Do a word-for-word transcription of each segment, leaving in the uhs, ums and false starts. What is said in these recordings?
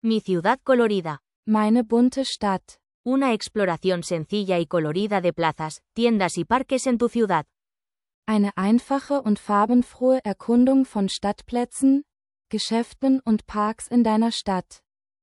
Mi ciudad colorida. Meine bunte Stadt. Una exploración sencilla y colorida de plazas, tiendas y parques en tu ciudad. Eine einfache und farbenfrohe Erkundung von Stadtplätzen, Geschäften und Parks in deiner Stadt.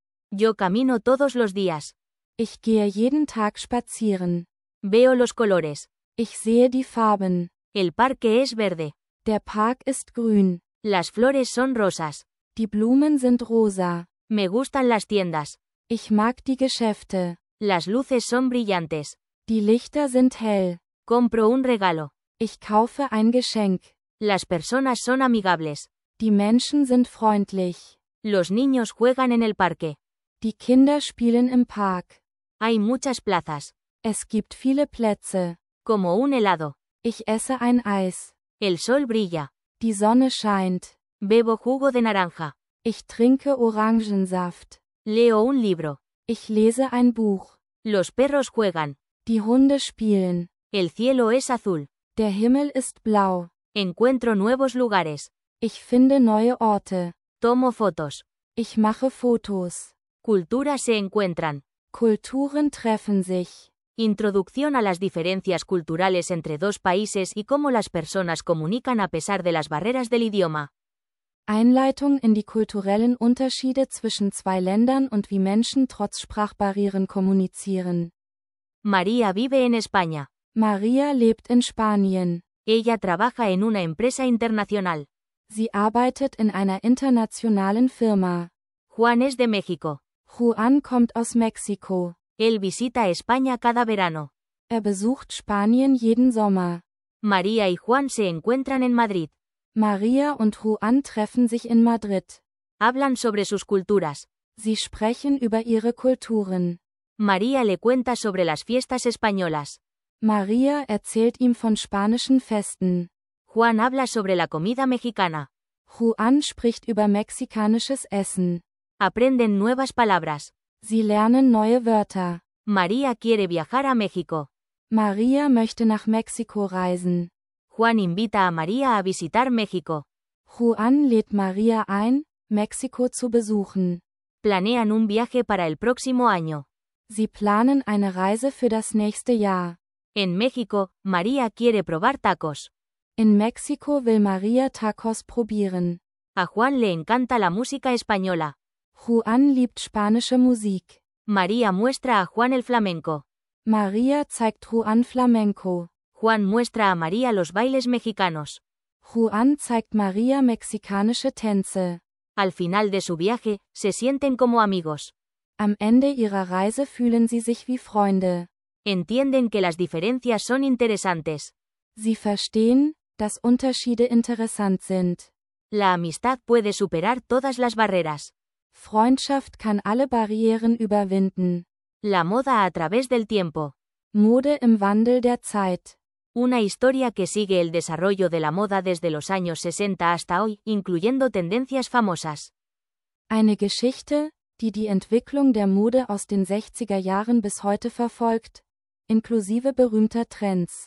Yo camino todos los días. Ich gehe jeden Tag spazieren. Veo los colores. Ich sehe die Farben. El parque es verde. Der Park ist grün. Las flores son rosas. Die Blumen sind rosa. Me gustan las tiendas. Ich mag die Geschäfte. Las luces son brillantes. Die Lichter sind hell. Compro un regalo. Ich kaufe ein Geschenk. Las personas son amigables. Die Menschen sind freundlich. Los niños juegan en el parque. Die Kinder spielen im Park. Hay muchas plazas. Es gibt viele Plätze. Como un helado. Ich esse ein Eis. El sol brilla. Die Sonne scheint. Bebo jugo de naranja. Ich trinke Orangensaft. Leo un libro. Ich lese ein Buch. Los perros juegan. Die Hunde spielen. El cielo es azul. Der Himmel ist blau. Encuentro nuevos lugares. Ich finde neue Orte. Tomo fotos. Ich mache Fotos. Culturas se encuentran. Kulturen treffen sich. Introducción a las diferencias culturales entre dos países y cómo las personas comunican a pesar de las barreras del idioma. Einleitung in die kulturellen Unterschiede zwischen zwei Ländern und wie Menschen trotz Sprachbarrieren kommunizieren. María vive en España. Maria lebt in Spanien. Ella trabaja en una empresa internacional. Sie arbeitet in einer internationalen Firma. Juan es de México. Juan kommt aus Mexiko. Él visita España cada verano. Er besucht Spanien jeden Sommer. María y Juan se encuentran en Madrid. Maria und Juan treffen sich in Madrid. Hablan sobre sus culturas. Sie sprechen über ihre Kulturen. María le cuenta sobre las fiestas españolas. Maria erzählt ihm von spanischen Festen. Juan habla sobre la comida mexicana. Juan spricht über mexikanisches Essen. Aprenden nuevas palabras. Sie lernen neue Wörter. María quiere viajar a México. Maria möchte nach Mexiko reisen. Juan invita a María a visitar México. Juan lädt Maria ein, Mexiko zu besuchen. Planean un viaje para el próximo año. Sie planen eine Reise für das nächste Jahr. En México, María quiere probar tacos. In Mexiko will Maria Tacos probieren. A Juan le encanta la música española. Juan liebt spanische Musik. María muestra a Juan el flamenco. Maria zeigt Juan Flamenco. Juan muestra a María los bailes mexicanos. Juan zeigt Maria mexikanische Tänze. Al final de su viaje, se sienten como amigos. Am Ende ihrer Reise fühlen sie sich wie Freunde. Entienden que las diferencias son interesantes. Sie verstehen, dass Unterschiede interessant sind. La amistad puede superar todas las barreras. Freundschaft kann alle Barrieren überwinden. La moda a través del tiempo. Mode im Wandel der Zeit. Una historia que sigue el desarrollo de la moda desde los años sesenta hasta hoy, incluyendo tendencias famosas. Eine Geschichte, die die Entwicklung der Mode aus den sechziger Jahren bis heute verfolgt, inklusive berühmter Trends.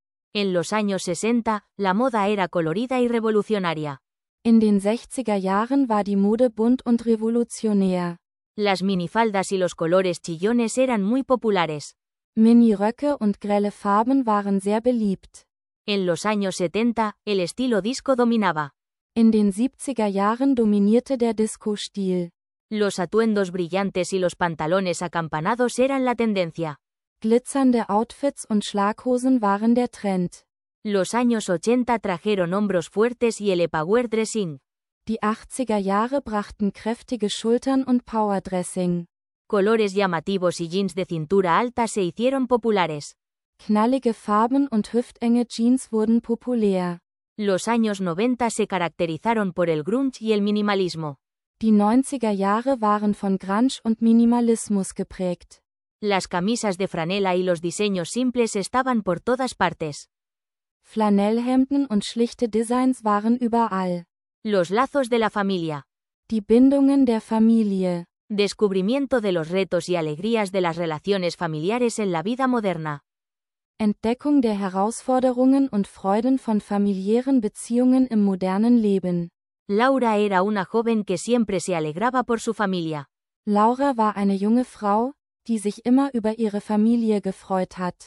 En los años sesenta, la moda era colorida y revolucionaria. In den sechziger Jahren war die Mode bunt und revolutionär. Las minifaldas y los colores chillones eran muy populares. Miniröcke und grelle Farben waren sehr beliebt. En los años setenta, el estilo disco dominaba. In den siebziger Jahren dominierte der Disco-Stil. Los atuendos brillantes y los pantalones acampanados eran la tendencia. Glitzernde Outfits und Schlaghosen waren der Trend. Los años ochenta trajeron hombros fuertes y el epaguer dressing. Die achtziger Jahre brachten kräftige Schultern und Powerdressing. Colores llamativos y jeans de cintura alta se hicieron populares. Knallige Farben und hüftenge Jeans wurden populär. Los años noventa se caracterizaron por el grunge y el minimalismo. Die neunziger Jahre waren von Grunge und Minimalismus geprägt. Las camisas de franela y los diseños simples estaban por todas partes. Flanellhemden und schlichte Designs waren überall. Los lazos de la familia. Die Bindungen der Familie. Descubrimiento de los retos y alegrías de las relaciones familiares en la vida moderna. Entdeckung der Herausforderungen und Freuden von familiären Beziehungen im modernen Leben. Laura era una joven que siempre se alegraba por su familia. Laura war eine junge Frau, die sich immer über ihre Familie gefreut hat.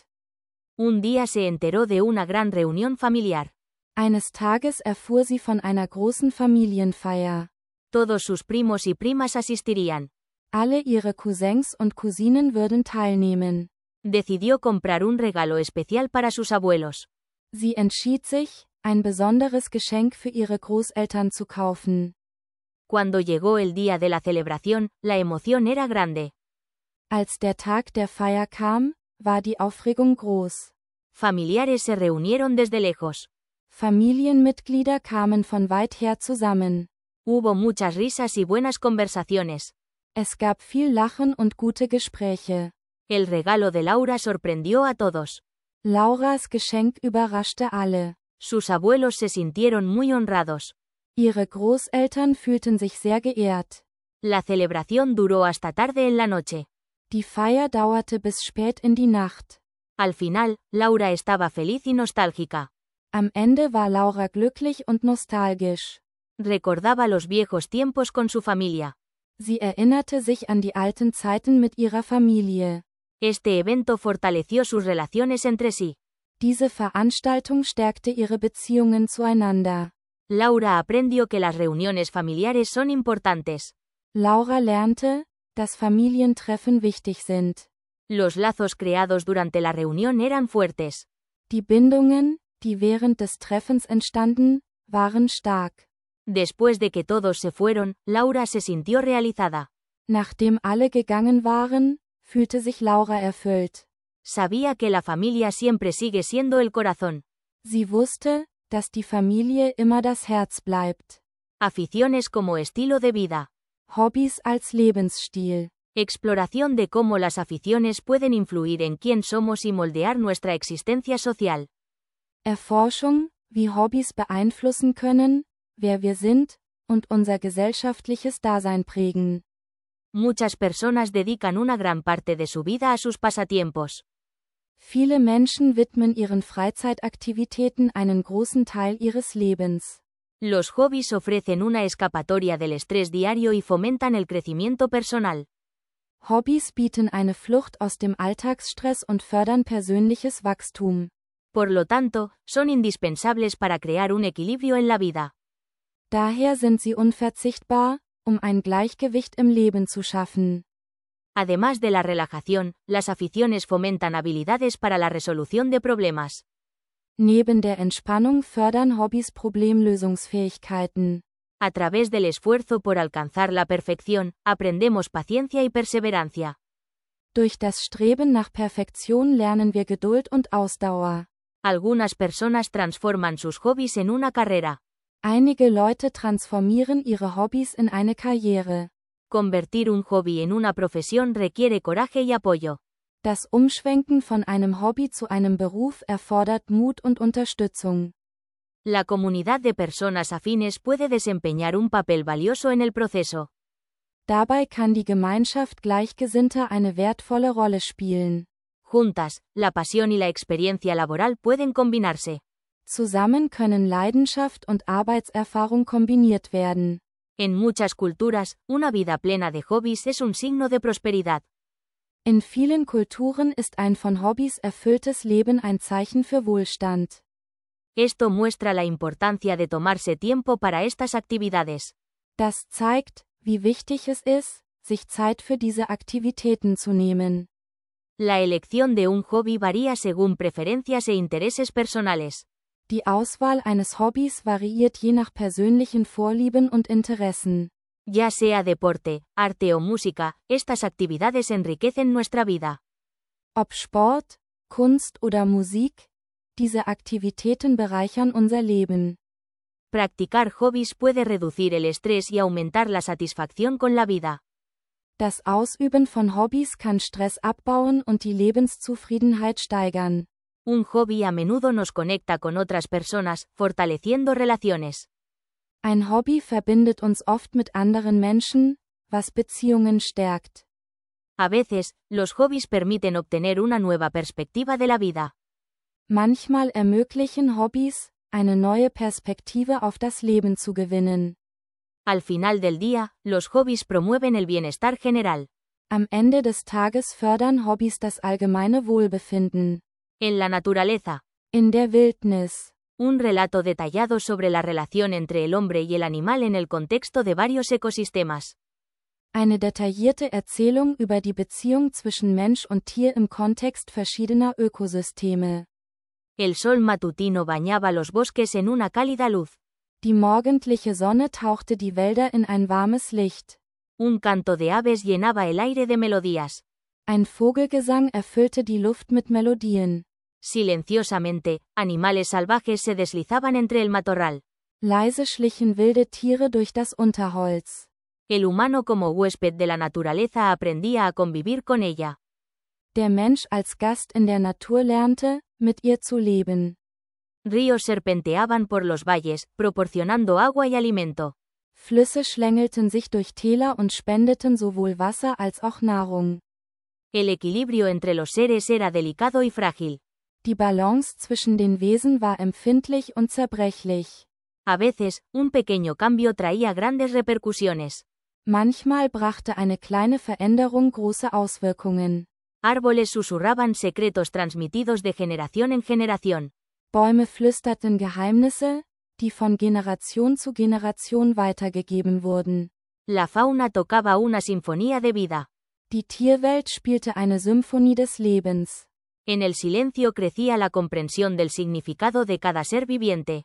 Un día se enteró de una gran reunión familiar. Eines Tages erfuhr sie von einer großen Familienfeier. Todos sus primos y primas asistirían. Alle ihre Cousins und Cousinen würden teilnehmen. Decidió comprar un regalo especial para sus abuelos. Sie entschied sich, ein besonderes Geschenk für ihre Großeltern zu kaufen. Cuando llegó el día de la celebración, la emoción era grande. Als der Tag der Feier kam, war die Aufregung groß. Familiares se reunieron desde lejos. Familienmitglieder kamen von weit her zusammen. Hubo muchas risas y buenas conversaciones. Es gab viel Lachen und gute Gespräche. El regalo de Laura sorprendió a todos. Lauras Geschenk überraschte alle. Sus abuelos se sintieron muy honrados. Ihre Großeltern fühlten sich sehr geehrt. La celebración duró hasta tarde en la noche. Die Feier dauerte bis spät in die Nacht. Al final, Laura estaba feliz y nostálgica. Am Ende war Laura glücklich und nostalgisch. Recordaba los viejos tiempos con su familia. Sie erinnerte sich an die alten Zeiten mit ihrer Familie. Este evento fortaleció sus relaciones entre sí. Diese Veranstaltung stärkte ihre Beziehungen zueinander. Laura aprendió que las reuniones familiares son importantes. Laura lernte, dass Familientreffen wichtig sind. Los lazos creados durante la reunión eran fuertes. Die Bindungen, die während des Treffens entstanden, waren stark. Después de que todos se fueron, Laura se sintió realizada. Nachdem alle gegangen waren, fühlte sich Laura erfüllt. Sabía que la familia siempre sigue siendo el corazón. Sie wusste, dass die Familie immer das Herz bleibt. Aficiones como estilo de vida. Hobbys als Lebensstil. Exploración de cómo las aficiones pueden influir en quién somos y moldear nuestra existencia social. Erforschung, wie Hobbys beeinflussen können, wer wir sind, und unser gesellschaftliches Dasein prägen. Muchas personas dedican una gran parte de su vida a sus pasatiempos. Viele Menschen widmen ihren Freizeitaktivitäten einen großen Teil ihres Lebens. Los hobbies ofrecen una escapatoria del estrés diario y fomentan el crecimiento personal. Hobbys bieten eine Flucht aus dem Alltagsstress und fördern persönliches Wachstum. Por lo tanto, son indispensables para crear un equilibrio en la vida. Daher sind sie unverzichtbar, um ein Gleichgewicht im Leben zu schaffen. Además de la relajación, las aficiones fomentan habilidades para la resolución de problemas. Neben der Entspannung fördern Hobbys Problemlösungsfähigkeiten. A través del esfuerzo por alcanzar la perfección, aprendemos paciencia y perseverancia. Durch das Streben nach Perfektion lernen wir Geduld und Ausdauer. Algunas personas transforman sus hobbies en una carrera. Einige Leute transformieren ihre Hobbys in eine Karriere. Convertir un hobby en una profesión requiere coraje y apoyo. Das Umschwenken von einem Hobby zu einem Beruf erfordert Mut und Unterstützung. La comunidad de personas afines puede desempeñar un papel valioso en el proceso. Dabei kann die Gemeinschaft Gleichgesinnter eine wertvolle Rolle spielen. Juntas, la pasión y la experiencia laboral pueden combinarse. Zusammen können Leidenschaft und Arbeitserfahrung kombiniert werden. En muchas culturas, una vida plena de hobbies es un signo de prosperidad. In vielen Kulturen ist ein von Hobbys erfülltes Leben ein Zeichen für Wohlstand. Esto muestra la importancia de tomarse tiempo para estas actividades. Das zeigt, wie wichtig es ist, sich Zeit für diese Aktivitäten zu nehmen. La elección de un hobby varía según preferencias e intereses personales. Die Auswahl eines Hobbys variiert je nach persönlichen Vorlieben und Interessen. Ya sea deporte, arte o música, estas actividades enriquecen nuestra vida. Ob Sport, Kunst oder Musik, diese Aktivitäten bereichern unser Leben. Practicar hobbies puede reducir el estrés y aumentar la satisfacción con la vida. Das Ausüben von Hobbys kann Stress abbauen und die Lebenszufriedenheit steigern. Un hobby a menudo nos conecta con otras personas, fortaleciendo relaciones. Ein Hobby verbindet uns oft mit anderen Menschen, was Beziehungen stärkt. A veces, los hobbies permiten obtener una nueva perspectiva de la vida. Manchmal ermöglichen Hobbys, eine neue Perspektive auf das Leben zu gewinnen. Al final del día, los hobbies promueven el bienestar general. Am Ende des Tages fördern Hobbys das allgemeine Wohlbefinden. En la naturaleza. In der Wildnis. Un relato detallado sobre la relación entre el hombre y el animal en el contexto de varios ecosistemas. Eine detaillierte Erzählung über die Beziehung zwischen Mensch und Tier im Kontext verschiedener Ökosysteme. El sol matutino bañaba los bosques en una cálida luz. Die morgendliche Sonne tauchte die Wälder in ein warmes Licht. Un canto de aves llenaba el aire de melodías. Ein Vogelgesang erfüllte die Luft mit Melodien. Silenciosamente, animales salvajes se deslizaban entre el matorral. Leise schlichen wilde Tiere durch das Unterholz. El humano como huésped de la naturaleza aprendía a convivir con ella. Der Mensch als Gast in der Natur lernte, mit ihr zu leben. Ríos serpenteaban por los valles, proporcionando agua y alimento. Flüsse schlängelten sich durch Täler und spendeten sowohl Wasser als auch Nahrung. El equilibrio entre los seres era delicado y frágil. Die Balance zwischen den Wesen war empfindlich und zerbrechlich. A veces, un pequeño cambio traía grandes repercusiones. Manchmal brachte eine kleine Veränderung große Auswirkungen. Árboles susurraban secretos transmitidos de generación en generación. Bäume flüsterten Geheimnisse, die von Generation zu Generation weitergegeben wurden. La fauna tocaba una sinfonía de vida. Die Tierwelt spielte eine Symphonie des Lebens. En el silencio crecía la comprensión del significado de cada ser viviente.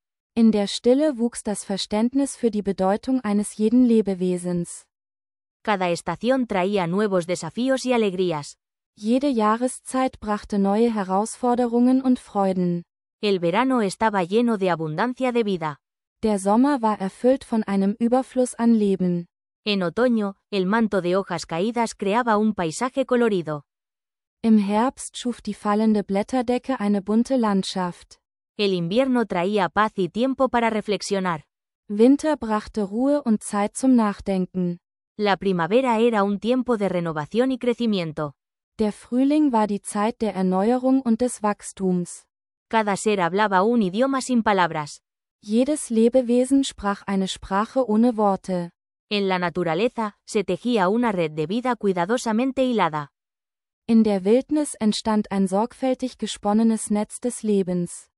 In der Stille wuchs das Verständnis für die Bedeutung eines jeden Lebewesens. Cada estación traía nuevos desafíos y alegrías. Jede Jahreszeit brachte neue Herausforderungen und Freuden. El verano estaba lleno de abundancia de vida. Der Sommer war erfüllt von einem Überfluss an Leben. En otoño, el manto de hojas caídas creaba un paisaje colorido. Im Herbst schuf die fallende Blätterdecke eine bunte Landschaft. El invierno traía paz y tiempo para reflexionar. Winter brachte Ruhe und Zeit zum Nachdenken. La primavera era un tiempo de renovación y crecimiento. Der Frühling war die Zeit der Erneuerung und des Wachstums. Cada ser hablaba un idioma sin palabras. Jedes Lebewesen sprach eine Sprache ohne Worte. En la naturaleza, se tejía una red de vida cuidadosamente hilada. In der Wildnis entstand ein sorgfältig gesponnenes Netz des Lebens.